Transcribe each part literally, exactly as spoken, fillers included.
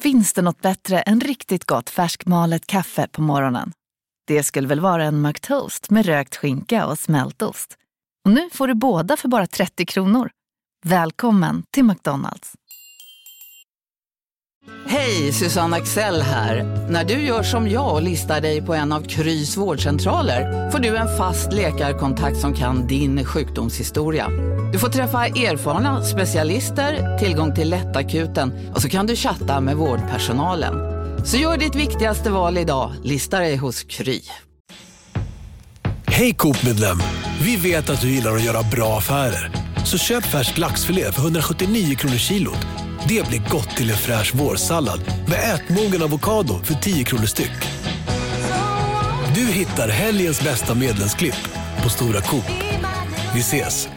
Finns det något bättre än riktigt gott färskmalet kaffe på morgonen? Det skulle väl vara en McToast med rökt skinka och smältost. Och nu får du båda för bara trettio kronor. Välkommen till McDonald's. Hej, Susanne Axel här. När du gör som jag och listar dig på en av Krys vårdcentraler får du en fast läkarkontakt som kan din sjukdomshistoria. Du får träffa erfarna specialister, tillgång till lättakuten och så kan du chatta med vårdpersonalen. Så gör ditt viktigaste val idag, listar dig hos Kry. Hej Coop-medlem, vi vet att du gillar att göra bra affärer. Så köp färsk laxfilé för hundrasjuttionio kronor kilot. Det blir gott till en fräsch vårsallad med ätmogen avokado för tio kronor styck. Du hittar helgens bästa medlemsklipp på Stora Coop. Vi ses!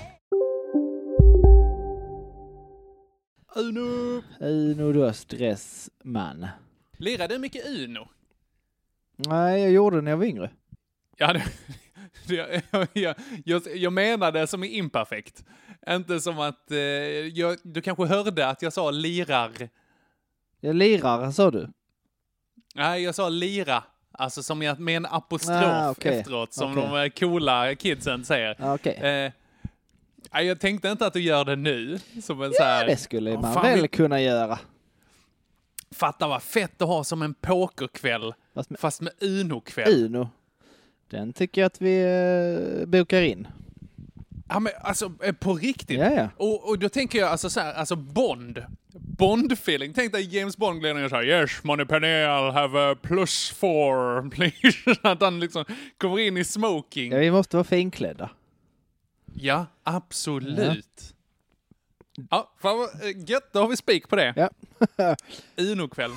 Uno. Uno då, stressman. Lirade du mycket Uno? Nej, jag gjorde det när jag var yngre. Ja, det, det, jag, jag, jag menade som är imperfekt. Inte som att... Eh, jag, du kanske hörde att jag sa lirar. Jag lirar, sa du? Nej, jag sa lira. Alltså som jag, med en apostrof ah, okay. efteråt. Som okay. de coola kidsen säger. Ah, okay. eh, jag tänkte inte att du gör det nu. Som en ja, så här, det skulle man fan, väl vi, kunna göra. Fatta vad fett att ha som en pokerkväll. Fast med, fast med Uno-kväll. Uno. Den tycker jag att vi eh, bokar in. Ja, men alltså på riktigt. Ja, ja. Och, och då tänker jag alltså så här, alltså Bond. Bond-feeling. Tänk dig James Bond glömmer och säger yes, money penny, I'll have a plus four, please. Att han liksom kommer in i smoking. Ja, vi måste vara finklädda. Ja, absolut. Ja, ja fan vad gött, då har vi spik på det. Ja. Uno-kväll.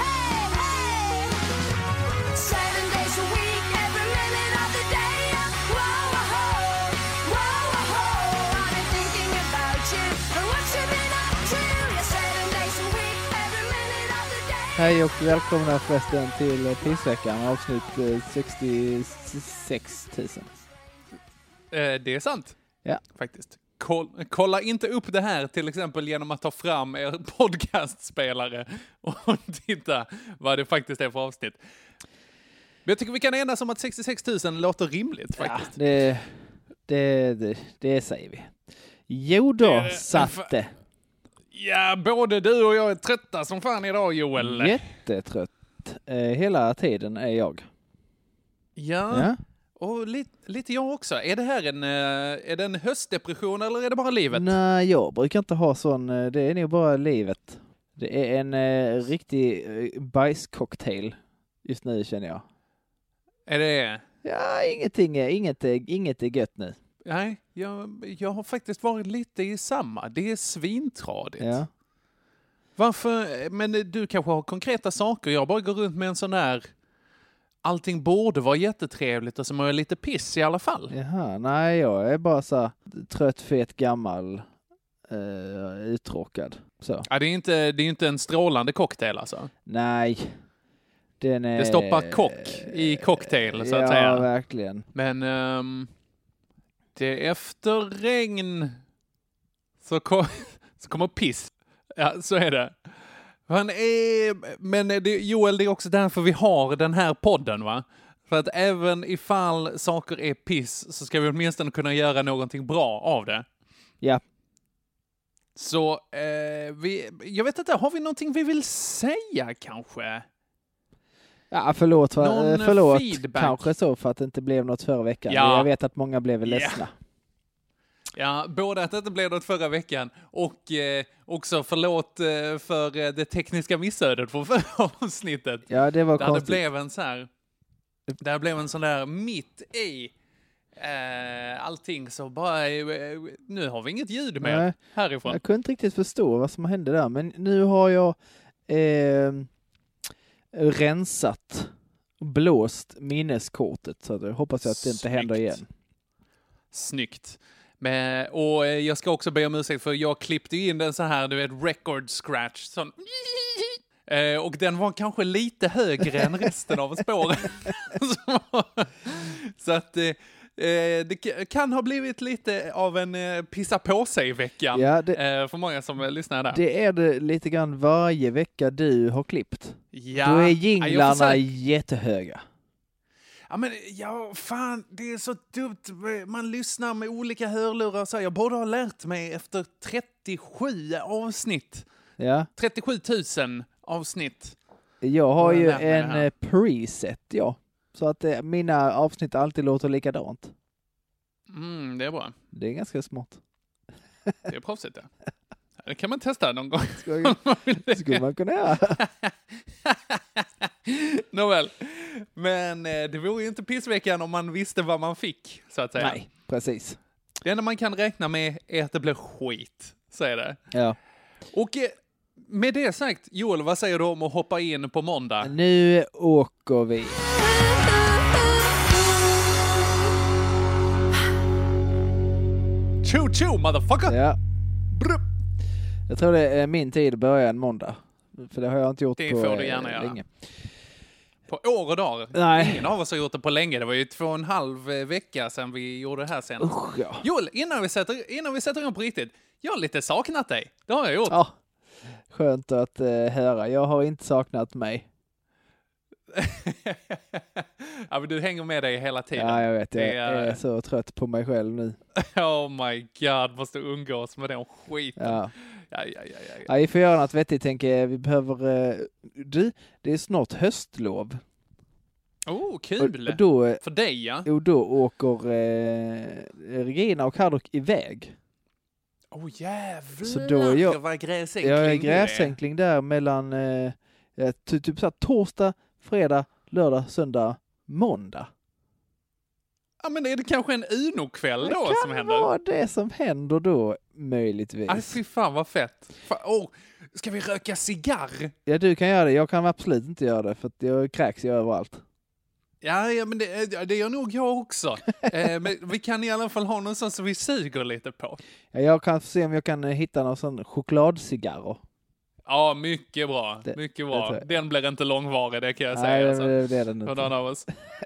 Hej och välkomna förresten till Pissveckan, avsnitt sextiosex tusen. Eh, det är sant. Ja. Faktiskt. Kolla, kolla inte upp det här till exempel genom att ta fram er podcastspelare och titta vad det faktiskt är för avsnitt. Men jag tycker vi kan enas om att sextiosex tusen låter rimligt faktiskt. Ja, det, det, det, det säger vi. Jo då, eh, satt det. Ja, både du och jag är trötta som fan idag, Joel. Jättetrött. Eh, hela tiden är jag. Ja, ja. Och lite, lite jag också. Är det här en, är det en höstdepression eller är det bara livet? Nej, jag brukar inte ha sån. Det är nog bara livet. Det är en eh, riktig eh, bajscocktail just nu, känner jag. Är det? Ja, ingenting är, inget, är, inget är gött nu. Nej, jag, jag har faktiskt varit lite i samma. Det är svintradigt. Ja. Varför? Men du kanske har konkreta saker. Jag bara går runt med en sån här... Allting borde vara jättetrevligt och så mår jag lite piss i alla fall. Jaha, nej, jag är bara så trött, fet, gammal, uh, uttråkad. Så. Ja, det är inte, det är inte en strålande cocktail alltså. Nej. Den är... Det stoppar kock i cocktail så att ja, säga. Ja, verkligen. Men um, det är efter regn så, kom, så kommer piss. Ja, så är det. Han är, men det, Joel, det är också därför vi har den här podden, va? För att även ifall saker är piss så ska vi åtminstone kunna göra någonting bra av det. Ja. Så, eh, vi, jag vet inte, har vi någonting vi vill säga kanske? Ja, förlåt. För, förlåt feedback. Kanske så för att det inte blev något förra veckan. Ja. Jag vet att många blev ledsna. Yeah. Ja, både att det inte blev något förra veckan och eh, också förlåt eh, för eh, det tekniska missödet från förra avsnittet. Ja, det var där konstigt. Det blev en så här, där blev en sån där mitt i eh, allting så bara, eh, nu har vi inget ljud med Nej, härifrån. Jag kunde inte riktigt förstå vad som hände där, men nu har jag eh, rensat blåst minneskortet så jag hoppas att det inte Snyggt. händer igen. Snyggt. Men, och jag ska också be om ursäkt för jag klippte in den så här, du vet, record scratch. Sån. Eh, och den var kanske lite högre än resten av spåren. så, så att eh, Eh, det k- kan ha blivit lite av en eh, pissa på sig-veckan Ja, det, eh, för många som eh, lyssnar där. det är det lite grann varje vecka du har klippt. Ja, Då är ja, jag jinglarna försöker- jättehöga. Ja, men ja, fan, det är så dumt. Man lyssnar med olika hörlurar och så. Jag borde ha lärt mig efter trettiosju avsnitt. Ja. trettiosju tusen avsnitt. Jag har Jag ju lärt mig det en här. eh, preset, ja. Så att eh, mina avsnitt alltid låter likadant. Mm, det är bra. Det är ganska smart. Det är proffsigt det. Det kan man testa någon gång. Skulle, skulle man kunna göra. Nåväl. Men eh, det vore ju inte pissveckan om man visste vad man fick, så att säga. Nej, precis. Det enda man kan räkna med är att det blir skit, så är det. Ja. Och eh, med det sagt, Joel, vad säger du om att hoppa in på måndag? Nu åker vi. Choo choo, motherfucker! Ja. Brup. Jag tror det är min tid att börja en måndag. För det har jag inte gjort Det på får du eh, gärna göra. länge. På år och dagar. Nej. Ingen av oss har gjort det på länge. Det var ju två och en halv eh, vecka sedan vi gjorde det här sen. Usch, ja. Joel, innan vi sätter, innan vi sätter igång på riktigt. Jag har lite saknat dig. Det har jag gjort. Ja. Skönt att eh, höra. Jag har inte saknat mig. Ja, men du hänger med dig hela tiden. Ja, jag vet. Jag Det är- är så trött på mig själv nu. Oh my god, måste umgås med den skiten. Ja. Ja, ja, ja, ja, ja. Ja, vi får göra något vettigt, tänker jag. Vi behöver... Eh, du, det är snart höstlov. Oh, Och, kul! och då, eh, För dig, ja. och då åker eh, Regina och Hardrock iväg. Oh jävlar, Så då är jag- vad gräsänkling Jag är du är. gräsänkling där mellan eh, eh, ty- typ så här, torsdag, fredag, lördag, söndag, måndag. Ja, men är det kanske en Uno-kväll Det då kan som händer? vara det som händer då, möjligtvis. Aj, fy fan vad fett. Fan, oh, ska vi röka cigarr? Ja, du kan göra det. Jag kan absolut inte göra det, för att jag kräks ju överallt. Ja, ja men det, det gör nog jag också. eh, men vi kan i alla fall ha någon sån som vi suger lite på. Ja, jag kan se om jag kan eh, hitta någon sån chokladcigarrer. Ja, mycket bra. Det- mycket det bra. tror jag. Den blir inte långvarig, det kan jag Nej, säga. det, Alltså. det, det är den För inte. någon av oss.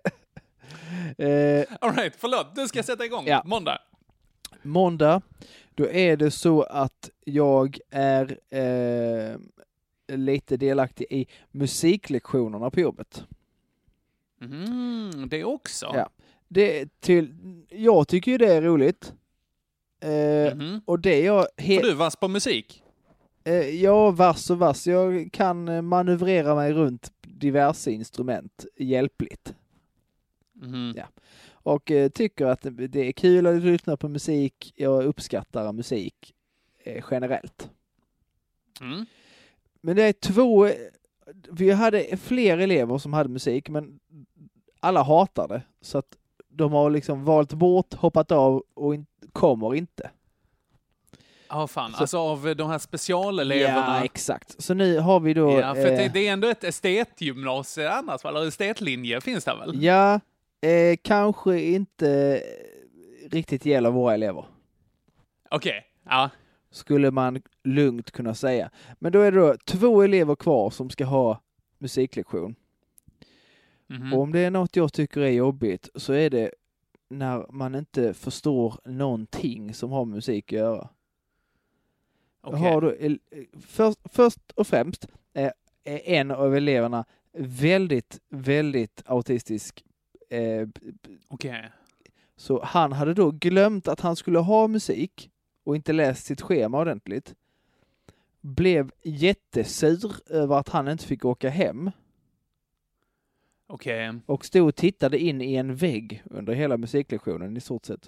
Eh, All right, förlåt. Du ska sätta igång. Ja. Måndag. måndag, då är det så att jag är eh, lite delaktig i musiklektionerna på jobbet. Mm, det också. Ja. Det är till, jag tycker ju det är roligt. Eh, Mhm. och det jag... He- Får du vass på musik? eh, ja, vass och vass. Jag kan eh, manövrera mig runt diverse instrument hjälpligt. Mhm. Ja. Och eh, tycker att det är kul att lyssna på musik. Jag uppskattar musik eh, generellt. Mm. Men det är två... Vi hade fler elever som hade musik, men alla hatar det. Så att de har liksom valt bort, hoppat av och in, kommer inte. Ja, fan. Så- Alltså av de här specialeleverna. Ja, exakt. Så nu har vi då... Ja, för eh, det, det är ändå ett estetgymnasie annars, va? Eller estetlinje finns det väl? Ja, eh, kanske inte riktigt gäller våra elever. Okej, ja. Skulle man lugnt kunna säga. Men då är det då två elever kvar som ska ha musiklektion. Mhm. Och om det är något jag tycker är jobbigt så är det när man inte förstår någonting som har med musik att göra. Okej. Jag har då, el- först, först och främst är, är en av eleverna väldigt, väldigt autistisk. Eh, Okej. så han hade då glömt att han skulle ha musik och inte läst sitt schema ordentligt. Blev jättesur över att han inte fick åka hem. Okej. Och stod och tittade in i en vägg under hela musiklektionen i stort sett.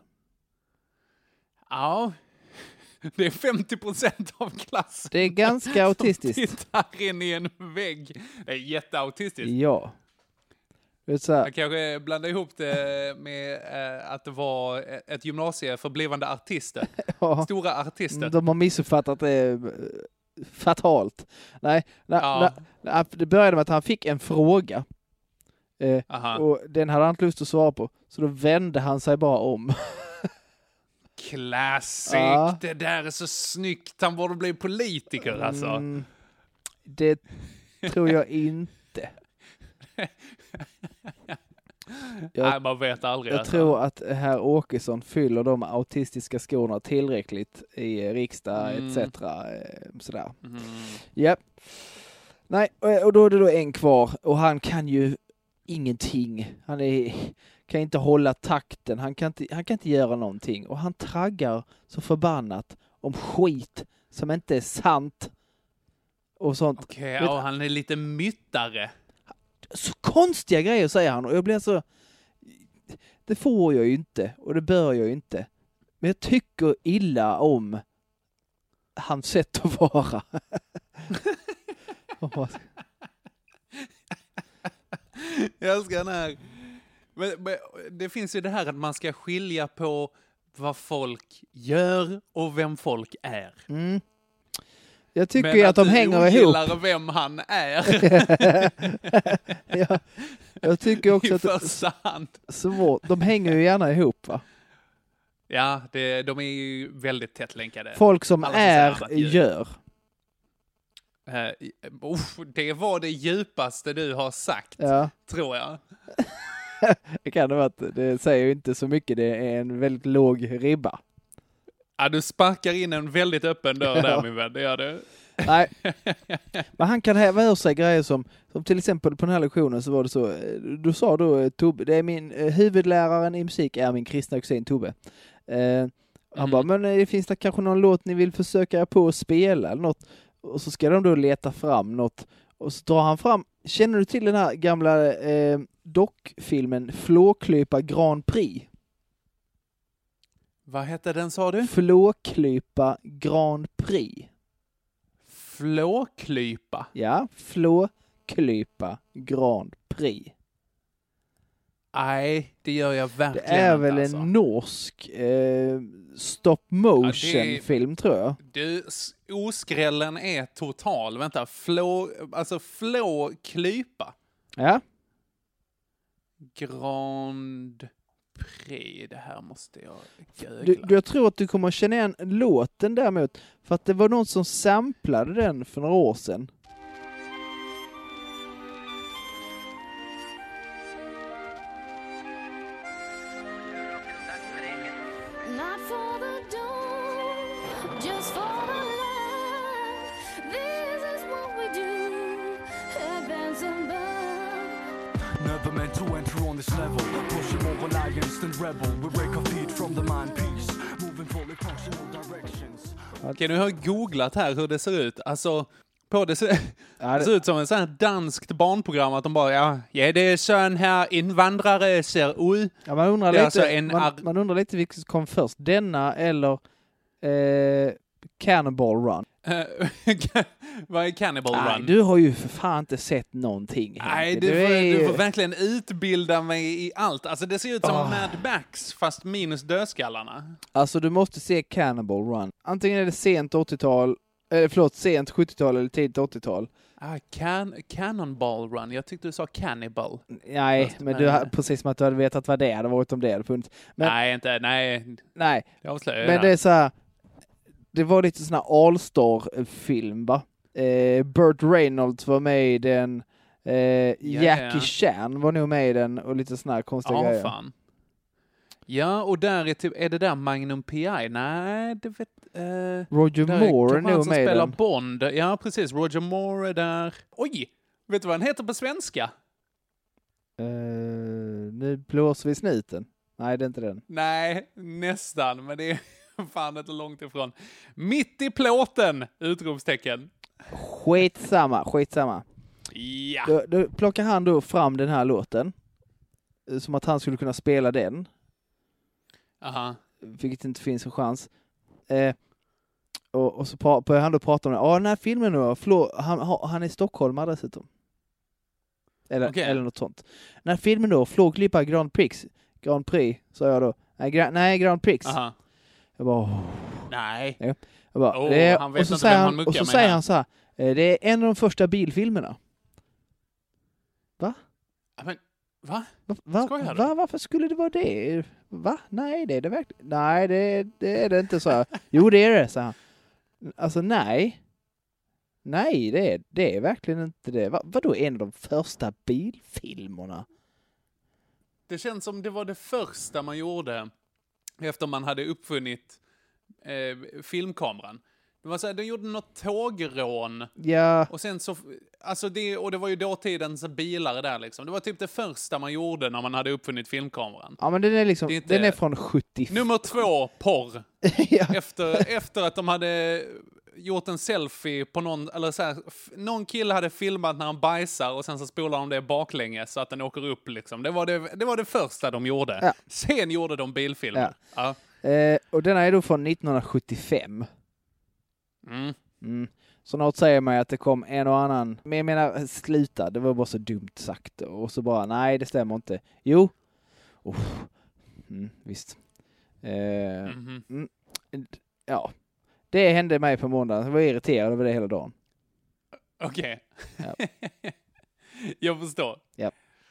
Ja. Det är femtio procent av klassen. Det är ganska autistiskt. Som tittar in i en vägg. Det är jätteautistiskt. Ja. Det är så här, Jag kanske blandade ihop det med eh, att det var ett gymnasie för blivande artister. ja, Stora artister. de har missuppfattat det eh, fatalt. Nej, na, Ja. na, na, det började med att han fick en fråga. Eh, Aha. och den hade han inte lust att svara på. Så då vände han sig bara om. Classic. Ja. Det där är så snyggt. Han borde bli politiker alltså. Mm, det tror jag inte. Jag, Nej, man vet aldrig. jag alltså. tror att herr Åkesson fyller de autistiska skorna tillräckligt i riksdag Mm. et cetera. Sådär. Mm. Ja. Nej, och och då är det då en kvar och han kan ju ingenting. Han är, kan inte hålla takten. Han kan inte, han kan inte göra någonting. Och han traggar så förbannat om skit som inte är sant. Och sånt. Okej, Vet- ja, han är lite myttare. Så konstiga grejer säger han och jag blir så, det får jag ju inte och det bör jag ju inte. Men jag tycker illa om hans sätt att vara. Jag älskar den här. Men, men, det finns ju det här att man ska skilja på vad folk gör och vem folk är. Mm. Jag tycker Men ju att, de du hänger ihop. ogillar vem han är. Ja, jag tycker också I att det, första hand. så, de hänger ju gärna ihop va? Ja, det, de är ju väldigt tätt länkade. Folk som Alla som säger är, annat ljud. gör. Uh, uff, det var det djupaste du har sagt, Ja. tror jag. Det kan det vara att det säger ju inte så mycket, det är en väldigt låg ribba. Ja, du sparkar in en väldigt öppen dörr där, Ja. min vän. Det gör du. Nej, men han kan häva ur sig grejer som, som till exempel på den här lektionen så var det så, du sa då Tobbe, det är min eh, huvudläraren i musik är min kristna kusin Tobbe. Eh, han Mm. bara, men eh, finns det kanske någon låt ni vill försöka på att spela eller något? Och så ska de då leta fram något och så drar han fram, känner du till den här gamla eh, dockfilmen Flåklypa Grand Prix? Vad hette den, sa du? Flåklypa Grand Prix. Flåklypa. Ja, Flåklypa Grand Prix. Nej, det gör jag Det verkligen är inte, väl alltså. en norsk eh, stop motion Ja, det är- film tror jag. Du, s- oskrällen är total. Vänta, flå, alltså flåklypa. Ja, Grand Prix. Det här måste jag googla. du, du, jag tror att du kommer att känna igen låten däremot. För att det var någon som samplade den för några år sedan. Not for the dawn, just for the light. This is what we do, advance and burn. Never meant to enter on this level. Pushing more alliance than rebel. We break our feet from the mind piece. Moving fully functional directions. Okej, nu har jag googlat här hur det ser ut. Alltså, på det ser, Ja, det det, ser ut som en sån här danskt barnprogram att de bara, ja, ja det är så en här invandrare ser ut. ja, man, undrar det är lite, alltså en man, ar- man undrar lite vilket som kom först. Denna eller eh, Cannonball Run. Vad är Cannibal Nej, Run? du har ju för fan inte sett någonting. Nej, Henke. du, får, är ju- du får verkligen utbilda mig i allt. Alltså det ser ut som Ah. Mad Max fast minus dödskallarna. Alltså du måste se Cannonball Run. Antingen är det sent åttiotal, eller förlåt, sent sjuttiotal eller tidigt åttiotal. Ah, can, Cannonball Run. Jag tyckte du sa Cannibal. Nej, Fast, men nej. du har, precis som att du hade vetat vad det hade varit om det hade funnits. Men, nej, inte. Nej, nej, det avslöjar men jag. det är så här, det var lite sån här All-Star-film va? Eh, Burt Reynolds var med i den, eh, Jackie ja. Chan var nog med i den och lite såna här konstiga Ja, grejer. fan. Ja, och där är typ, är det där Magnum P I? Nej, det vet... Eh, Roger där Moore är kanske han nog som med i spelar den. Bond. Ja, precis. Roger Moore är där. Oj! Vet du vad han heter på svenska? Eh, nu blåser vi snuten. Nej, det är inte den. Nej, nästan, men det är fan inte långt ifrån. Mitt i plåten! Utropstecken. Skitsamma, skitsamma. Ja. Då, då plockar han då fram den här låten. eh, Som att han skulle kunna spela den. Aha. Vilket inte finns en chans. Eh, och, och så pra- börjar han då prata om det. Ja, den här filmen då. Flå, han, ha- han är stockholmare dessutom. Eller, Okej. eller något sånt. Den här filmen då. Flåklypa Grand Prix. Grand Prix, sa jag då. Nej, gra- nej Grand Prix. Aha. Jag bara... Oh. Nej. Jag bara Oh, det är, han vet och så inte säger vem han, han och muckar så med säger här. han så här. eh, Det är en av de första bilfilmerna. Ja, Men, va? Va, va, Skojar du? va, varför skulle det vara det? Va? Nej, det är det verkligen. Nej, det, det är det inte så här. Jo, det är det, så här. Alltså, nej. Nej, det är, det är verkligen inte det. Va, vadå en av de första bilfilmerna? Det känns som det var det första man gjorde efter man hade uppfunnit eh, filmkameran. Det var så här, de gjorde något tågrån. Ja. Och sen så, alltså det, och det var ju dåtidens bilar där liksom. Det var typ det första man gjorde när man hade uppfunnit filmkameran. Ja, men den är liksom, Det är inte- den är från sjuttio. Nummer två, porr. ja. Efter, efter att de hade gjort en selfie på någon, eller så här, f- någon kille hade filmat när han bajsar och sen så spolar de det baklänges så att den åker upp liksom. Det var det, det, var det första de gjorde. Ja. Sen gjorde de bilfilmer. Ja. Eh, och den är då från nittonhundrasjuttiofem. Mm. Mm. Så något säger mig att det kom en och annan. Men jag menar, sluta. Det var bara så dumt sagt. Och så bara, nej det stämmer inte. Jo. Oh. Mm, visst. Eh, Mhm. mm. Ja. Det hände mig på måndagen. Jag var irriterad över det hela dagen. Okej. Ja. Jag förstår. Ja.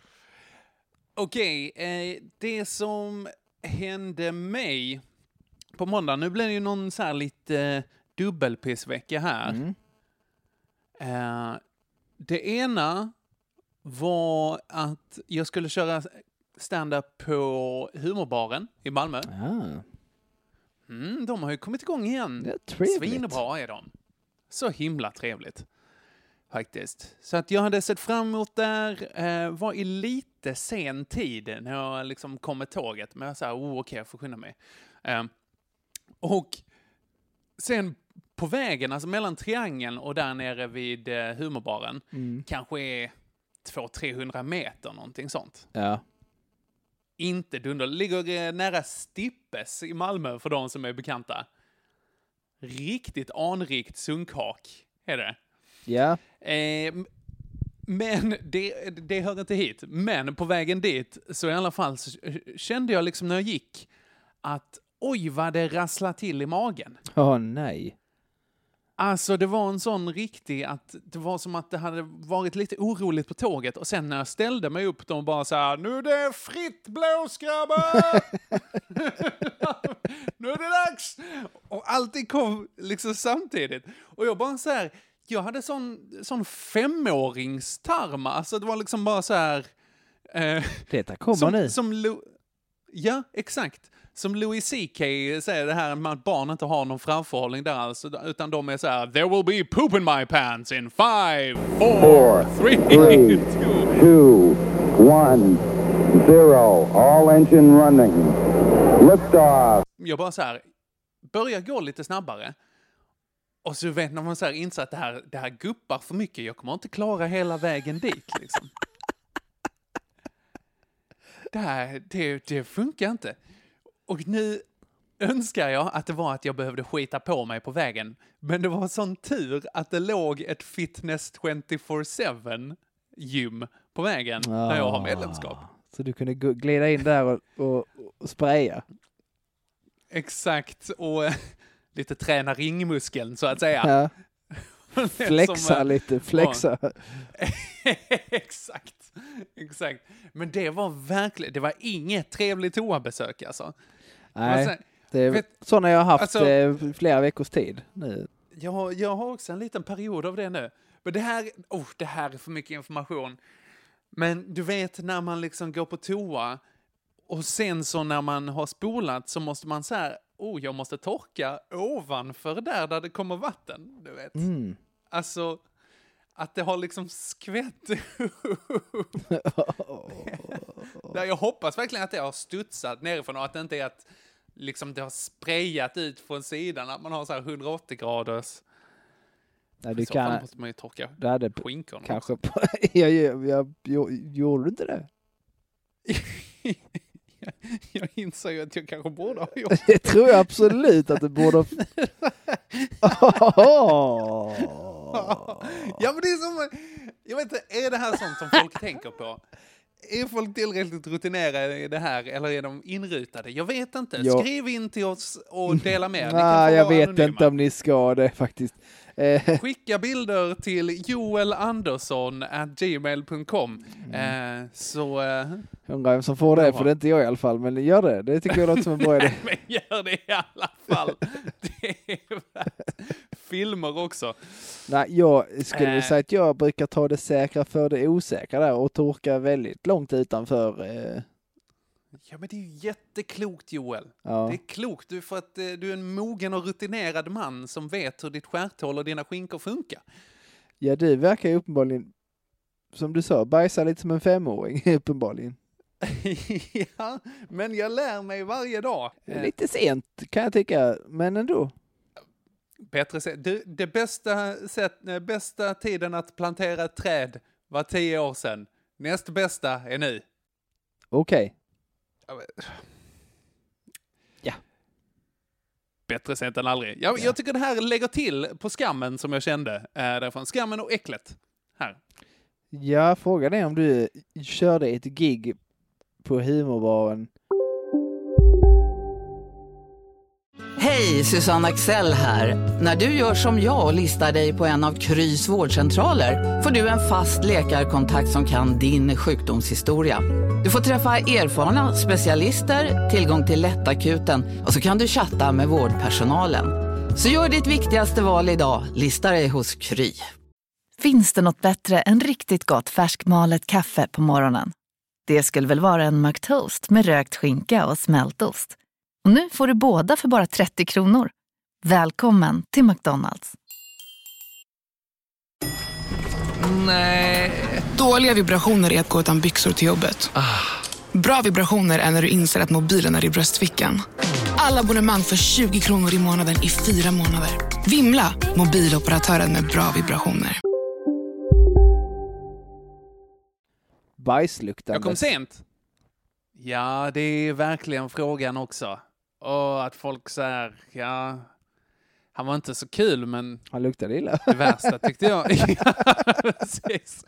Okej, eh, det som hände mig på måndag, nu blir det ju någon så här lite eh, dubbelpissvecka här. Mm. Eh, det ena var att jag skulle köra stand-up på Humorbaren i Malmö. Ah, Mm, de har ju kommit igång igen. det är trevligt. Svinbra är de. Så himla trevligt. Faktiskt. Så att jag hade sett fram emot där. Eh, var i lite sen tid när jag liksom kom med tåget. Men jag sa, oh, okej, jag får skynda mig. Eh, och sen på vägen, alltså mellan Triangeln och där nere vid eh, Humorbaren, Mm. kanske är två till trehundra meter, någonting sånt. Ja. Inte dunder. Ligger eh, nära Stippes i Malmö för de som är bekanta. Riktigt anrikt sunkhak är det. Ja. Eh, m- men det, det hör inte hit. Men på vägen dit så i alla fall så kände jag liksom när jag gick att oj vad det rasslar till i magen. Åh nej. Alltså det var en sån riktig att det var som att det hade varit lite oroligt på tåget och sen när jag ställde mig upp de bara så här, nu är det fritt blås grabbar! Nu är det dags! Och allting kom liksom samtidigt. Och jag bara så här, jag hade sån, sån femåringstarm, alltså det var liksom bara så här... Eh, Detta kommer som, nu. som Lu- ja, exakt. Som Louis C K säger det här med att barn inte har någon framförhållning där alltså, utan de är så här, there will be poop in my pants in five, four, Four, three, three, two. two, one, zero. All engine running. Liftoff. Jag bara så här, börjar gå lite snabbare. Och så vet när man så här inser att det här, det här guppar för mycket, jag kommer inte klara hela vägen dit liksom. Det här, det, det funkar inte. Och nu önskar jag att det var att jag behövde skita på mig på vägen. Men det var sån tur att det låg ett Fitness tjugofyra sju gym på vägen där jag har medlemskap. Så du kunde gå- glida in där och, och, och spraya. Exakt, och eh, lite träna ringmuskeln så att säga. Ja. Som, Flexa eh, lite, flexa. exakt, exakt. Men det var verkligen, det var inget trevligt toabesök alltså. Det var så Nej, här- det är vet- sådana jag har haft alltså- eh, flera veckors tid nu. Jag har, jag har också en liten period av det nu. Men det här, oh, det här är för mycket information. Men du vet när man liksom går på toa och sen så när man har spolat så måste man så här, oh, jag måste torka ovanför där där det kommer vatten, du vet. Mm. Alltså, att det har liksom skvätt där jag hoppas verkligen att det har studsat nerifrån och att det inte är att liksom det har sprayat ut från sidan, att man har så här hundraåttio graders. Nej, I du så fall kan... måste man ju torka Du hade skinkorna. kanske... På, jag, jag, jag, jag, gjorde du inte det? jag, jag inser ju att jag kanske borde ha gjort. Det tror jag absolut att du borde... Ja, men det är som, jag vet inte, är det här sånt som folk tänker på? Är folk tillräckligt rutinerade i det här eller är de inrutade? Jag vet inte. Ja. Skriv in till oss och dela med. Ni kan Nej, få jag vara vet anonyma. inte om ni ska det faktiskt. Eh, Skicka bilder till joelandersson at gmail dot com. Mm. Eh, så... Eh, undrar vem som får det, för det är inte jag i alla fall. Men gör det. Det tycker jag låter som en bra idé. men gör det i alla fall. Det är värt. Filmer också. Nej, jag skulle väl Eh. säga att jag brukar ta det säkra för det osäkra där och torka väldigt långt utanför eh, Ja, men det är ju jätteklokt, Joel. Ja. Det är klokt du, för att eh, du är en mogen och rutinerad man som vet hur ditt stjärthål och dina skinkor funkar. Ja, du verkar ju uppenbarligen, som du sa, bajsa lite som en femåring, uppenbarligen. Ja, men jag lär mig varje dag. Eh, Lite sent kan jag tycka, men ändå. Bättre sätt. Du, det bästa, sätt, eh, bästa tiden att plantera ett träd var tio år sedan. Näst bästa är nu. Okej. Ja, men- Ja. Bättre sent än aldrig. Jag, Ja. jag tycker det här lägger till på skammen som jag kände. Eh, därifrån. Skammen och äcklet. Här. Ja, frågan är om du körde ett gig på humorbaren. Hej, Susanne Axel här. När du gör som jag och listar dig på en av Krys vårdcentraler får du en fast läkarkontakt som kan din sjukdomshistoria. Du får träffa erfarna specialister, tillgång till lättakuten och så kan du chatta med vårdpersonalen. Så gör ditt viktigaste val idag, listar dig hos Kry. Finns det något bättre än riktigt gott färskmalet kaffe på morgonen? Det skulle väl vara en McToast med rökt skinka och smältost. Och nu får du båda för bara trettio kronor. Välkommen till McDonald's. Nej. Dåliga vibrationer är att gå utan byxor till jobbet. Bra vibrationer är när du inser att mobilen är i bröstfickan. Alla abonnemang för tjugo kronor i månaden i fyra månader. Vimla, mobiloperatören med bra vibrationer. Bajsluktandes. Jag kom sent. Ja, det är verkligen frågan också. Och att folk säger, ja, han var inte så kul, men Han luktade illa. det värsta tyckte jag. Ja, precis.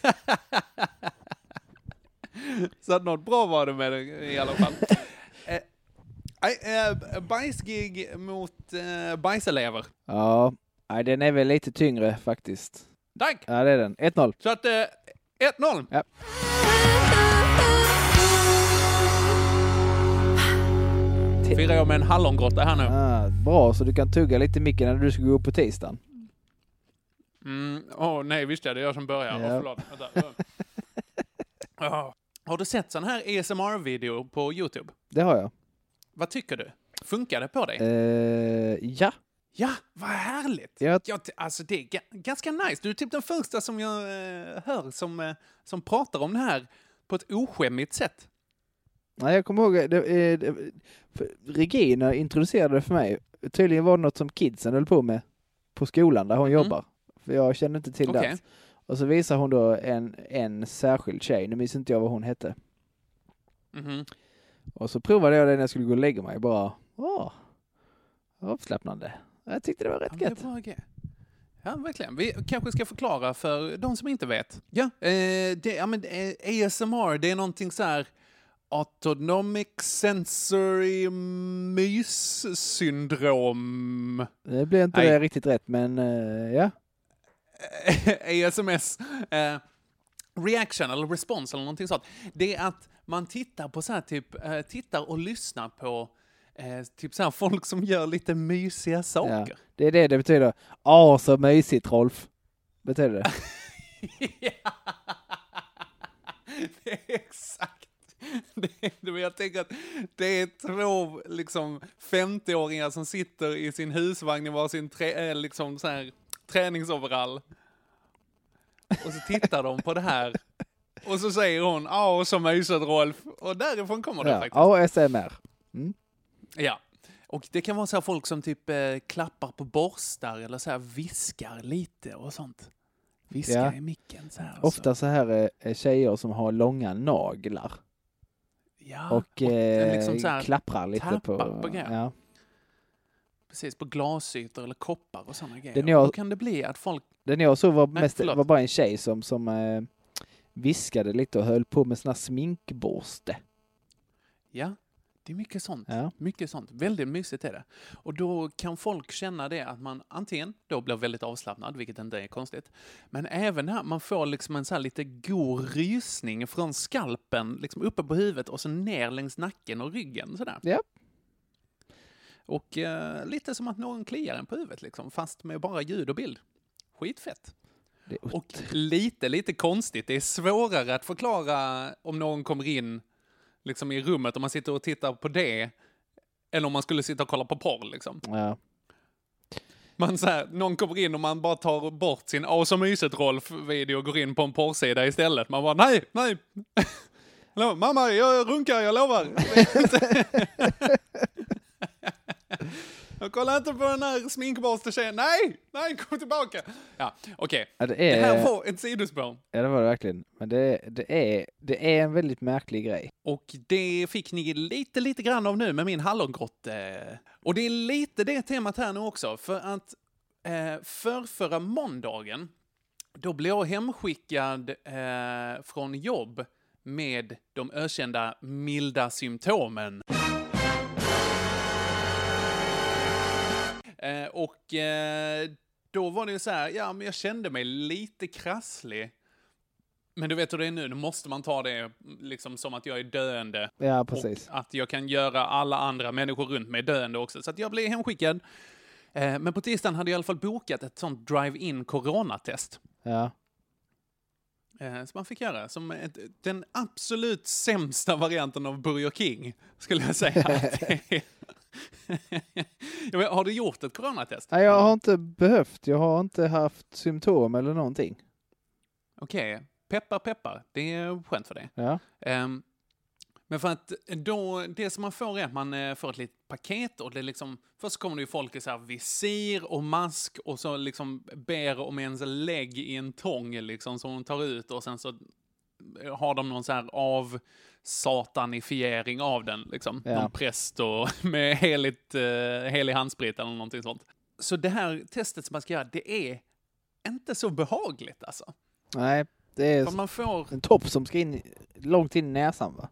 Så att något bra var det med det i alla fall. Eh, eh, bajsgig mot eh, bajselever. Ja, nej, den är väl lite tyngre faktiskt. Tack! Ja, det är den. ett noll. Så att eh, ett noll. Ja. Firar jag med en hallongrotta här nu. Ah, bra, så du kan tugga lite i micken när du ska gå upp på tisdagen. Mm, åh nej, visst är det jag som börjar. Ja. Oh, förlåt. Vänta. Oh. Har du sett sån här A S M R-video på YouTube? Det har jag. Vad tycker du? Funkar det på dig? Eh, ja. Ja, vad härligt! Jag- Ja, t- alltså det är ga- ganska nice. Du är typ den första som jag eh, hör som, eh, som pratar om det här på ett oskämmigt sätt. Nej, jag kommer ihåg, det, eh, det, för Regina introducerade det för mig. Tydligen var det något som kidsen höll på med på skolan där hon Mm. jobbar. För jag kände inte till Okej. det. Och så visar hon då en, en särskild tjej. Nu minns inte jag vad hon hette. Mhm. Och så provade jag det när jag skulle gå och lägga mig. Bara, åh, avslappnande. Jag tyckte det var rätt Ja, men det gött. är bra grej. Ja, verkligen. Vi kanske ska förklara för de som inte vet. Ja, eh, det, ja men eh, A S M R, det är någonting så här autonomic sensory mys-syndrom. Det blev inte Nej. det riktigt rätt, men eh, ja. A S M S. Eh, reaction eller response eller någonting sånt. Det är att man tittar på så här typ, eh, tittar och lyssnar på eh, typ så här folk som gör lite mysiga ja. saker. Det är det det betyder. Åh, så mysigt, Rolf. Betyder det. Ja. Det är exakt. Det, det, jag tänker att det är två liksom femtio-åringar som sitter i sin husvagn i varsin trä, eh, liksom så här, träningsoverall. Och så tittar de på det här. Och så säger hon, ja, så mysigt, Rolf. Och därifrån kommer det Ja. faktiskt. A S M R. Mm. Ja. Och det kan vara så här folk som typ eh, klappar på borstar eller så här viskar lite och sånt. Viskar Ja. i micken så här. Ofta så här är, är tjejer som har långa naglar. Ja, Och, eh, liksom så här klapprar lite på... tappar på grejer. ja. precis, på glasytor eller koppar och sådana grejer. Den jag- Och då kan det bli att folk... Den jag såg var, Nej, mest, förlåt. var bara en tjej som, som eh, viskade lite och höll på med såna sminkborste. Ja, det är mycket sånt. Ja. Mycket sånt. Väldigt mysigt är det. Och då kan folk känna det att man antingen då blir väldigt avslappnad, vilket inte är konstigt. Men även här, man får liksom en så här lite god rysning från skalpen, liksom uppe på huvudet och så ner längs nacken och ryggen sådär. Ja. Och eh, lite som att någon kliar en på huvudet liksom, fast med bara ljud och bild. Skitfett. Det är Och lite, lite konstigt. Det är svårare att förklara om någon kommer in liksom i rummet om man sitter och tittar på det eller om man skulle sitta och kolla på porr liksom. Ja. Man så här, någon kommer in och man bara tar bort sin åh så mysigt Rolf-video och går in på en porrsida istället. Man bara nej, nej. Mamma, jag runkar, jag lovar. Jag kollar inte på den här sminkborste-tjejen. Nej, nej, kom tillbaka. Ja, okej. Okay. Ja, det, det här var ett sidospår. Ja, det var det verkligen. Men det, det, är, det är en väldigt märklig grej. Och det fick ni lite, lite grann av nu med min hallongrott. Och det är lite det temat här nu också. För att eh, för förra måndagen, då blev jag hemskickad eh, från jobb med de ökända milda symptomen. Eh, och eh, då var det ju så här, ja men jag kände mig lite krasslig. Men du vet hur det är nu, nu måste man ta det liksom som att jag är döende. Ja, precis. Och att jag kan göra alla andra människor runt mig döende också. Så att jag blev hemskickad. Eh, men på tisdagen hade jag i alla fall bokat ett sånt drive-in coronatest. Ja. Eh, som man fick göra. Som ett, den absolut sämsta varianten av Burger King, skulle jag säga. Jag vet, har du gjort ett coronatest? Nej, jag har inte behövt. Jag har inte haft symptom eller någonting. Okej. Okay. Peppar, peppar. Det är skönt för det. Ja. Um, men för att då, det som man får är att man får ett litet paket och det är liksom, först kommer det ju folk i så här visir och mask och så liksom ber om ens lägg i en tång liksom som de tar ut och sen så har de någon så här av satanifiering av den liksom. Ja. Någon präst och med heligt, uh, helig handsprit eller någonting sånt. Så det här testet som man ska göra, det är inte så behagligt alltså. Nej, det är man får en topp som ska in långt in i näsan, va?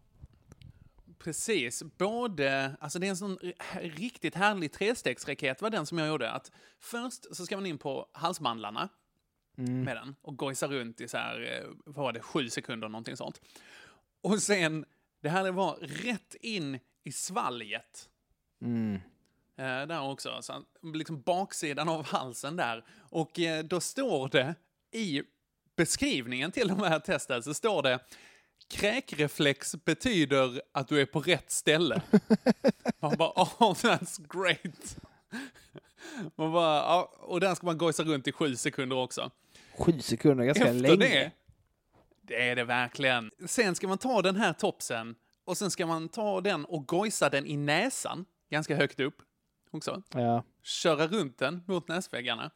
Precis. Både, alltså det är en sån riktigt härlig trestegsraket var den som jag gjorde. Att först så ska man in på halsmandlarna mm. med den och gojsa runt i så här, vad var det, sju sekunder någonting sånt. Och sen, det här var rätt in i svalget. Mm. Eh, där också. Så liksom baksidan av halsen där. Och eh, då står det i beskrivningen till de här testen så står det kräkreflex betyder att du är på rätt ställe. Man bara, oh that's great. Man bara, ja, och den ska man gojsa runt i sju sekunder också. Sju sekunder, ganska Efter länge. Det, det är det verkligen. Sen ska man ta den här topsen och sen ska man ta den och gojsa den i näsan, ganska högt upp också. Ja. Köra runt den mot näsväggarna.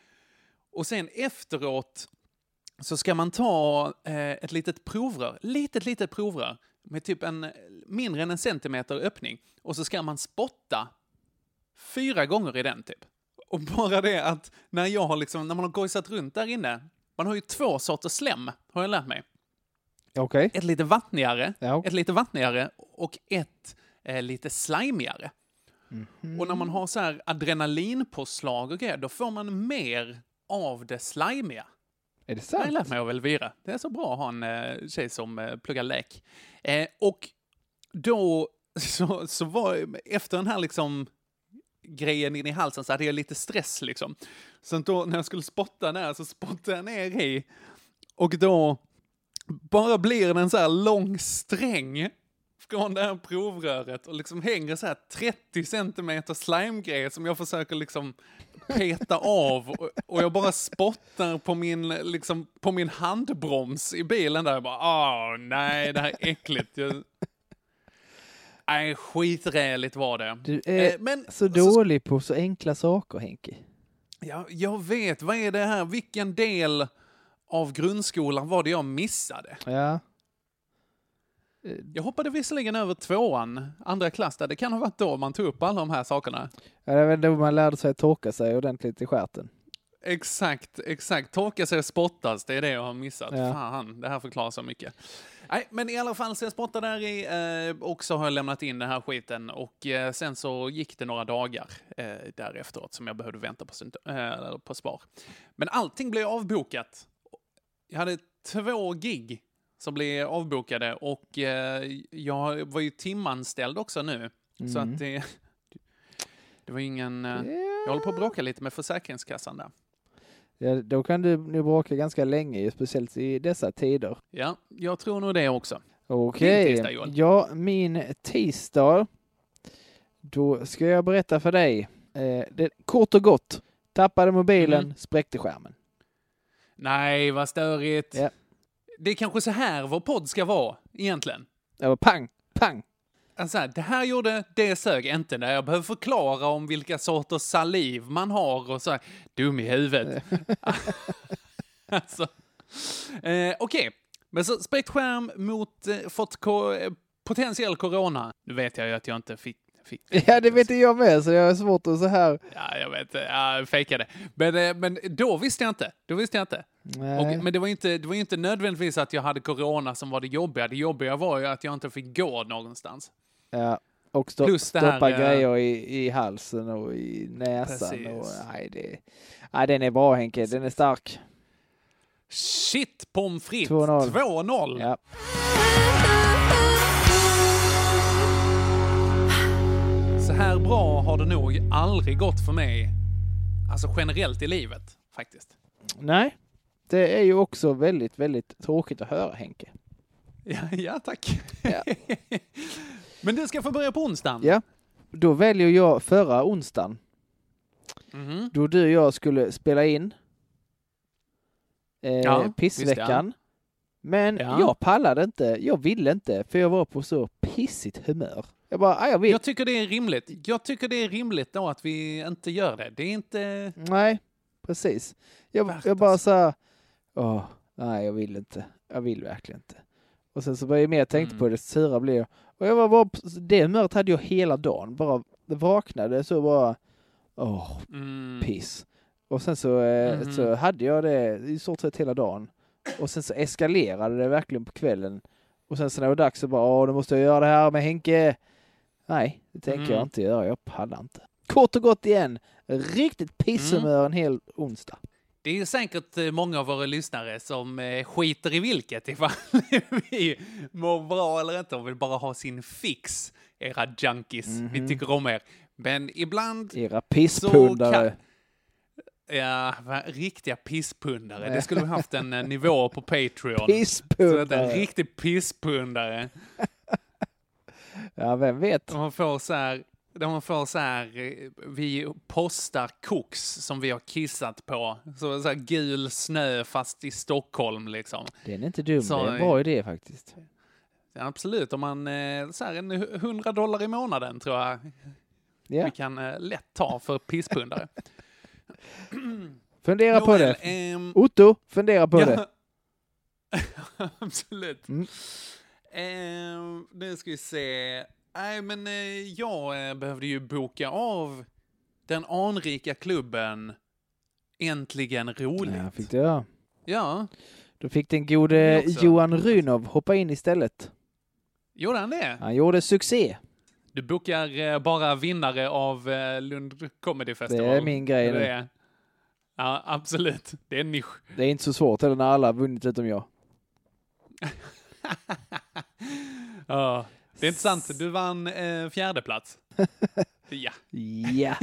Och sen efteråt så ska man ta eh, ett litet provrör, litet, litet provrör med typ en mindre än en centimeter öppning. Och så ska man spotta fyra gånger i den typ. Och bara det att när jag har liksom, när man har gojsat runt där inne, man har ju två sorters slem, har jag lärt mig. Okej. Ett lite vattnigare, ja. ett lite vattnigare och ett eh, lite slimigare. Mm-hmm. Och när man har så här adrenalinpåslag och grejer, då får man mer av det slimiga. Är det sant? Jag har lärt mig av Elvira. Det är så bra att ha en eh, tjej som eh, pluggar läk. Eh, och då så, så var efter den här liksom grejen in i halsen så hade jag lite stress liksom. Så då när jag skulle spotta där så spottade jag ner i. Och då bara blir det en så här lång sträng från det här provröret och liksom hänger så här trettio centimeter slimegrej som jag försöker liksom peta av och, och jag bara spottar på min, liksom, på min handbroms i bilen där. Jag bara, åh nej, det här är äckligt. Jag... Nej, skiträligt var det. Du är eh, men, så dålig så... på så enkla saker, Henke. Ja, jag vet, vad är det här? Vilken del av grundskolan var det jag missade? Ja. Jag hoppade visserligen över tvåan, andra klass där. Det kan ha varit då man tog upp alla de här sakerna. Ja, det var då man lärde sig att torka sig ordentligt i stjärten. Exakt, exakt. Torka sig och spottas, det är det jag har missat. Ja. Fan, det här förklarar så mycket. Nej, men i alla fall så jag spottade där i eh, och så har jag lämnat in den här skiten och eh, sen så gick det några dagar eh, därefteråt som jag behövde vänta på, eh, på svar. Men allting blev avbokat. Jag hade två gig som blev avbokade och eh, jag var ju timanställd också nu. Mm. Så att det, det var ingen... Eh, yeah. Jag håller på att bråka lite med Försäkringskassan där. Ja, då kan du nu bråka ganska länge, speciellt i dessa tider. Ja, jag tror nog det också. Okej, Din tisdag, Joel. ja, min tisdag. Då ska jag berätta för dig. Eh, det, kort och gott. Tappade mobilen, Mm. spräckte skärmen. Nej, vad störigt. Ja. Det är kanske så här vår podd ska vara, egentligen. Det var pang, pang. Alltså, det här gjorde, det sög inte. Där jag behöver förklara om vilka sorters saliv man har och så här, dum i huvudet. alltså. eh, Okej, okay. Men så spräckt skärm mot eh, fått ko- eh, potentiell corona. Nu vet jag ju att jag inte fick, fick Ja, det vet jag med, så jag har svårt att så här. Ja, jag vet, jag fejkade. Men, eh, men då visste jag inte. Då visste jag inte. Nej. Och, men det var inte, det var inte nödvändigtvis att jag hade corona som var det jobbiga. Det jobbiga var ju att jag inte fick gå någonstans. Ja, och stop, Plus det här, stoppa eh, grejer i, i halsen och i näsan. Precis. Och, nej, det, nej, den är bra, Henke. Den är stark. Shit, pommes frites. två noll. två noll. Ja. Så här bra har det nog aldrig gått för mig. Alltså generellt i livet, faktiskt. Nej, det är ju också väldigt, väldigt tråkigt att höra, Henke. Ja, ja tack. Ja. Men du ska få börja på onsdagen. Ja, då väljer jag förra onsdagen. Mhm. Då du och jag skulle spela in eh, Ja, pissveckan. Men Ja. jag pallade inte, jag ville inte, för jag var på så pissigt humör. Jag bara, ah, jag vill. Jag tycker det är rimligt. Jag tycker det är rimligt då att vi inte gör det. Det är inte... Nej, precis. Jag, Värt jag bara alltså. så här, åh, nej jag vill inte. Jag vill verkligen inte. Och sen så var jag mer tänkte Mm. på det, sura blev jag. Och jag var bara, det humöret hade jag hela dagen. Bara vaknade så bara, åh, Mm. piss. Och sen så, eh, Mhm. så hade jag det i stort sett hela dagen. Och sen så eskalerade det verkligen på kvällen. Och sen så när det var dags så bara, åh, då måste jag göra det här med Henke. Nej, det tänker Mm. jag inte göra. Jag pallar inte. Kort och gott igen. Riktigt pisshumör en hel onsdag. Det är säkert eh, många av våra lyssnare som eh, skiter i vilket ifall vi mår bra eller inte och vill bara ha sin fix, era junkies. Vi Mhm. tycker om er. Men ibland, Era pisspundare. ja, va, riktiga pisspundare. Det skulle vi haft en eh, nivå på Patreon. Så att en Pisspundare. riktig pisspundare. Ja, vem vet? Där man får så här, där man får så här, eh, vi postar koks som vi har kissat på. Så, så här gul snö fast i Stockholm liksom. Den är inte dum. Så- det är en bra idé faktiskt. Ja, absolut, om man eh, så här en hundra dollar i månaden tror jag Ja. vi kan eh, lätt ta för pisspundare. Fundera på Joel, det. ehm, Otto, fundera på det. absolut. Mm. Ehm, nu ska vi se. Nej, men eh, jag eh, behövde ju boka av den anrika klubben Äntligen roligt. Ja, fick du göra. Ja, Då fick den Det gode också. Johan Rynov hoppa in istället. gjorde han det? Han gjorde succé. Du bokar eh, bara vinnare av eh, Lund Comedy Festival. Det är min grej Är det nu. det? Ja, absolut. Det är en nisch. Det är inte så svårt heller när alla har vunnit utom jag. Ja, det är inte sant. Du vann eh, fjärde plats. Ja. Ja.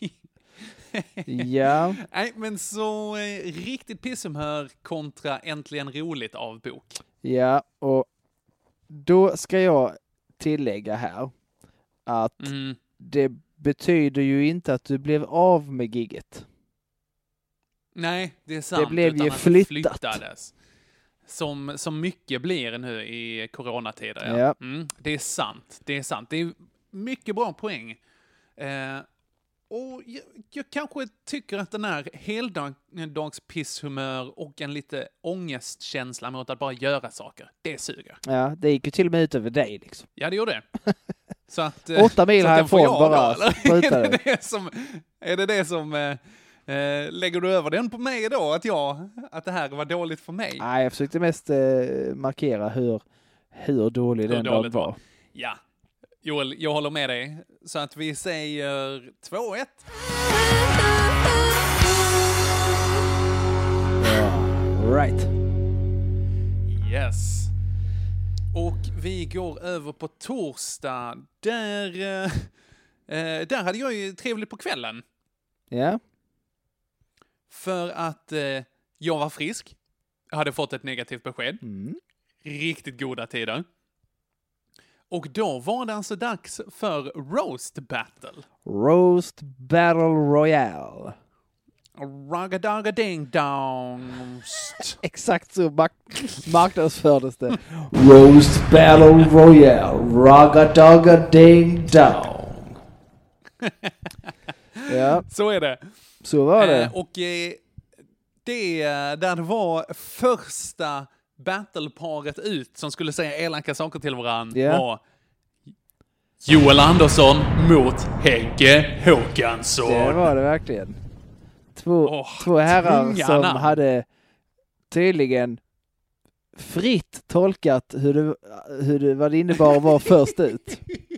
Ja. Nej, men så eh, riktigt pisshumör kontra Äntligen roligt av bok. Ja, och då ska jag tillägga här att Mm. det betyder ju inte att du blev av med gigget. Nej, det är sant. Det blev utan ju att det flyttat. flyttades. Som, som mycket blir nu i coronatider. Ja. Ja. Mm, det är sant. Det är sant. Det är mycket bra poäng. Eh, och jag, jag kanske tycker att den här heldagspисshumör och en lite ångestkänsla mot att bara göra saker, det suger. Ja, det gick ju till och med ut över dig liksom. Ja, det gjorde det. Så att, eh, Åtta mil så att den får härifrån jag bara då, eller? sprutade. Är det det som, är det, det som eh, eh, lägger du över den på mig då? Att, jag, att det här var dåligt för mig? Nej, jag försökte mest eh, markera hur, hur dålig Hur den dagen dåligt var. var. Ja, Joel, jag håller med dig. Så att vi säger två ett. Ja, right. Yes. Och vi går över på torsdag. Där, eh, eh, där hade jag ju trevligt på kvällen. Ja, För att eh, jag var frisk. Jag hade fått ett negativt besked. mm. Riktigt goda tider. Och då var det alltså dags för Roast Battle. Roast Battle Royale. Ragga-dagga-ding-dong. Exakt så mak- marknadsfördes det. Roast Battle Royale. Ragga-dagga-ding-dong. Ja, Så är det. så var det. Eh, och eh, det där det var första battleparet ut som skulle säga elaka saker till varandra Ja. var Joel Andersson mot Henke Håkansson. Det var det verkligen. Två, Åh, två herrar tunga som namn. hade tydligen fritt tolkat hur det, hur det, vad det innebar att vara först ut.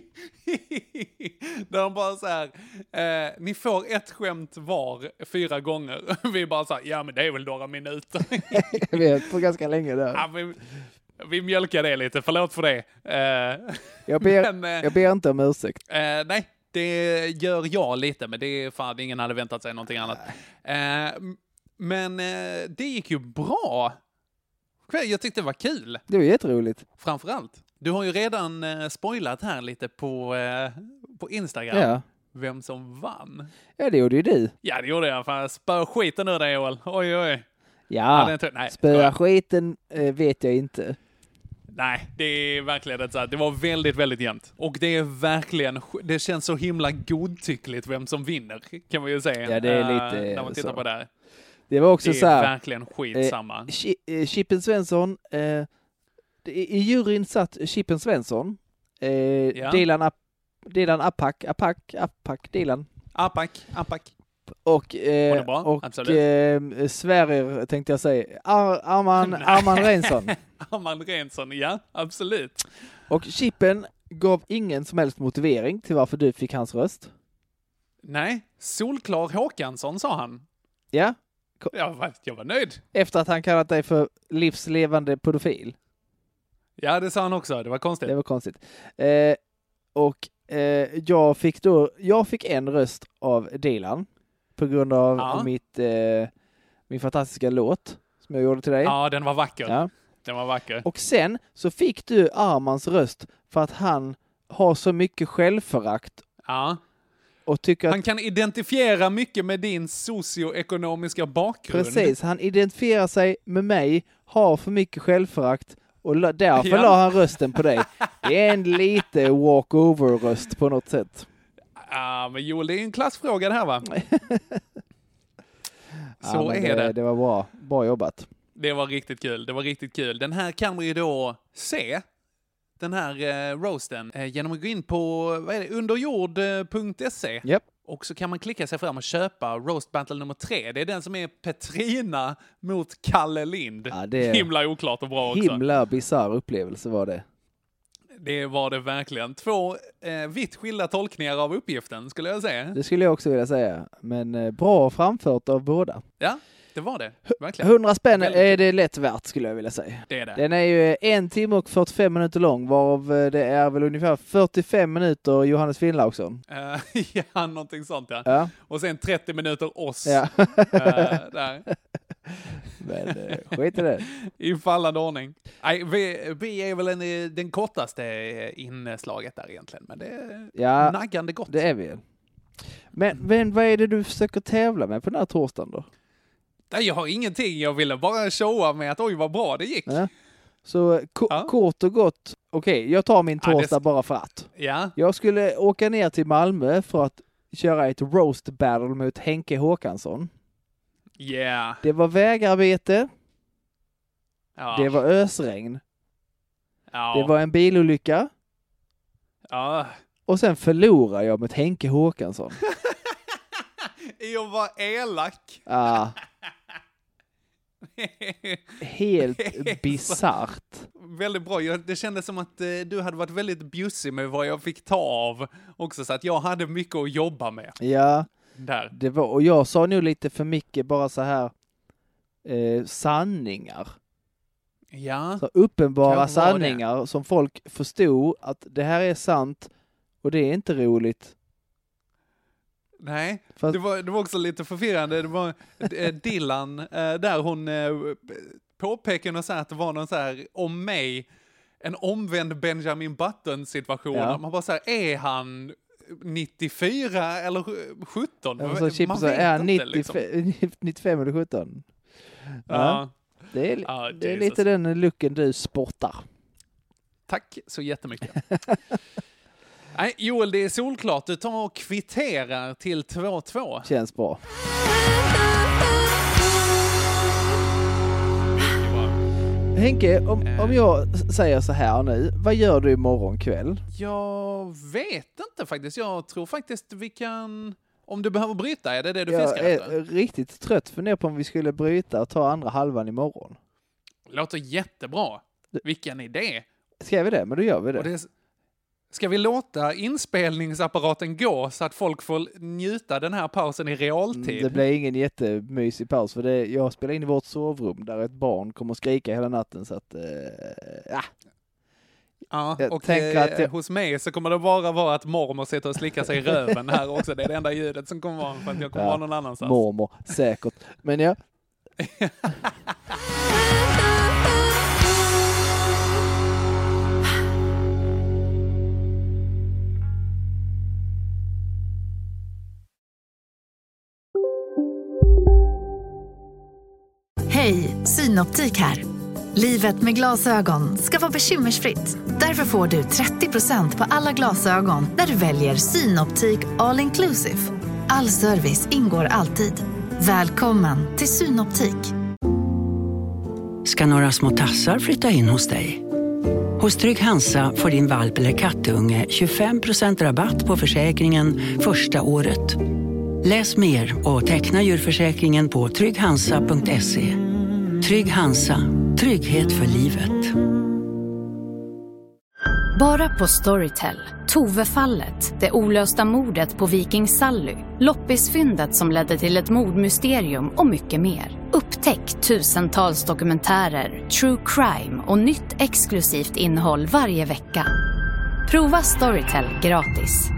Där de bara så här, eh, ni får ett skämt var fyra gånger. Vi bara så här, ja men det är väl några minuter. Jag vet, på ganska länge där. Ja, vi, vi mjölkar det lite, förlåt för det. Eh, Jag ber, men, eh, jag ber inte om ursäkt. eh, nej, det gör jag lite, men det är fan, ingen hade väntat sig någonting annat. Eh, men eh, det gick ju bra. Jag tyckte det var kul, Det var jätteroligt. framförallt. Du har ju redan eh, spoilat här lite på, eh, på Instagram. Ja. Vem som vann. Ja, det gjorde ju du. Ja, det gjorde jag. Fan, spör skiten ur dig, Joel. Oj, oj. Ja, det är inte- nej, spöa skojar. skiten eh, vet jag inte. Nej, det är verkligen ett så här, det var väldigt, väldigt jämnt. Och det är verkligen, det känns så himla godtyckligt vem som vinner, kan man ju säga. Ja, det är Eh, lite, när man tittar så. på det här. Det var också Det så är här. verkligen skitsamma. Eh, Chi- eh, Chippen Svensson. Eh, det- I juryn satt Chippen Svensson. Eh, Ja. Dilan, Ap- Dilan Apak, Apak, Apak, Dilan. Apak, apak. Och, eh, Hon är bra, och absolut. eh, Sverrir tänkte jag säga. Ar- Arman, Nej. Arman Reinsson. Armand Rensson, ja, absolut. Och Chippen gav ingen som helst motivering till varför du fick hans röst. Nej, solklar Håkansson, sa han. Ja, Jag var, jag var nöjd. efter att han kallat dig för livslevande pedofil. Ja, det sa han också. Det var konstigt. Det var konstigt. Eh, och eh, jag fick då, jag fick en röst av Dilan på grund av Ja. mitt, eh, min fantastiska låt som jag gjorde till dig. Ja, den var vacker. Ja. Den var vacker. Och sen så fick du Armans röst för att han har så mycket självförakt Ja. och tycker att Han kan identifiera mycket med din socioekonomiska bakgrund. precis, han identifierar sig med mig, har för mycket självförakt och la- därför Ja. la han rösten på dig. Det är en lite walkover-röst på något sätt. Ja, men Joel, det är en klassfråga det här, va? Så Ja, men är det. det. Det var bra. Bra jobbat. Det var riktigt kul. Det var riktigt kul. Den här kan vi ju då se, den här eh, roasten, eh, genom att gå in på vad är det, underjord punkt se. Japp. Och så kan man klicka sig fram och köpa Roast Battle nummer tre. Det är den som är Petrina mot Kalle Lind. Ja, det är Himla oklart och bra också. himla bizarr upplevelse var det. Det var det verkligen. Två eh, vitt skilda tolkningar av uppgiften, skulle jag säga. Det skulle jag också vilja säga. Men eh, bra framfört av båda. Ja, det var det. Verkligen. hundra spänn Väldigt är det lätt värt skulle jag vilja säga. Det är det. Den är ju en timme och fyrtiofem minuter lång, varav eh, det är väl ungefär fyrtiofem minuter Johannes Finnlaugsson. Eh, ja, någonting sånt ja. Ja. Och sen trettio minuter oss. Ja. Eh, där. Men eh, skit i det. I fallande ordning. Nej, vi, vi är väl en, den kortaste inslaget där egentligen. Men det är Ja, naggande gott. det är vi. Men, men vad är det du försöker tävla med på den här torsdagen då? Nej, jag har ingenting. Jag ville bara showa med att oj vad bra det gick. Ja. Så ko- Ja. kort och gott, okej, jag tar min Ja, det- torsdag bara för att. Ja, Jag skulle åka ner till Malmö för att köra ett roast battle mot Henke Håkansson. yeah. Det var vägarbete, Ja. det var ösregn, ja. det var en bilolycka Ja. och sen förlorade jag mot Henke Håkansson. Jag var elak. Ah, helt bisarrt. Väldigt bra. Jag, det kändes som att eh, du hade varit väldigt bjussig med vad jag fick ta av också, så att jag hade mycket att jobba med Ja, där. det var, och jag sa nog lite för mycket bara så här eh, sanningar. Ja, Så uppenbara Kan vara sanningar som folk förstod att det här är sant och det är inte roligt. nej. Fast, Det var, det var också lite förvirrande. Det var eh, Dylan, eh, där hon eh, påpekade och sa att det var någon så här om mig en omvänd Benjamin Button-situation. Ja. Man bara så här, är han nittiofyra eller sjutton? Ja, så Man Chippen sa, vet är han inte, nittiofem, liksom. nittiofem eller sjutton? Ja. Ja. Det är, Ja, det är Jesus. lite den looken du sportar. Tack så jättemycket. Nej, Joel, det är solklart. Du tar och kvitterar till två två. Känns bra. Henke, om, om jag säger så här nu, vad gör du imorgon kväll? Jag vet inte faktiskt. Jag tror faktiskt vi kan... Om du behöver bryta, är det det du Jag fiskar är efter? riktigt trött för ner på om vi skulle bryta och ta andra halvan imorgon. Låter jättebra. Vilken idé. Ska vi det? Men då gör vi det. Och det ska vi låta inspelningsapparaten gå så att folk får njuta den här pausen i realtid? Mm, det blir ingen jättemysig paus för det, jag spelar in i vårt sovrum där ett barn kommer att skrika hela natten så att äh, ja. Ja, Jag och tänker eh, att jag- hos mig så kommer det bara vara att mormor sitter och slickar sig i röven här också. Det är det enda ljudet som kommer vara för att jag kommer Ja, vara någon annanstans. mormor, säkert. Men ja. Hej, Synoptik här. Livet med glasögon ska vara bekymmersfritt. Därför får du trettio procent på alla glasögon när du väljer Synoptik All Inclusive. All service ingår alltid. Välkommen till Synoptik. Ska några små tassar flytta in hos dig? Hos Trygg Hansa får din valp eller kattunge tjugofem procent rabatt på försäkringen första året. Läs mer och teckna djurförsäkringen på trygg hansa punkt se. Trygg Hansa, trygghet för livet. Bara på Storytel. Tove-fallet, det olösta mordet på Viking Sally, loppisfyndet som ledde till ett mordmysterium och mycket mer. Upptäck tusentals dokumentärer, true crime och nytt exklusivt innehåll varje vecka. Prova Storytel gratis.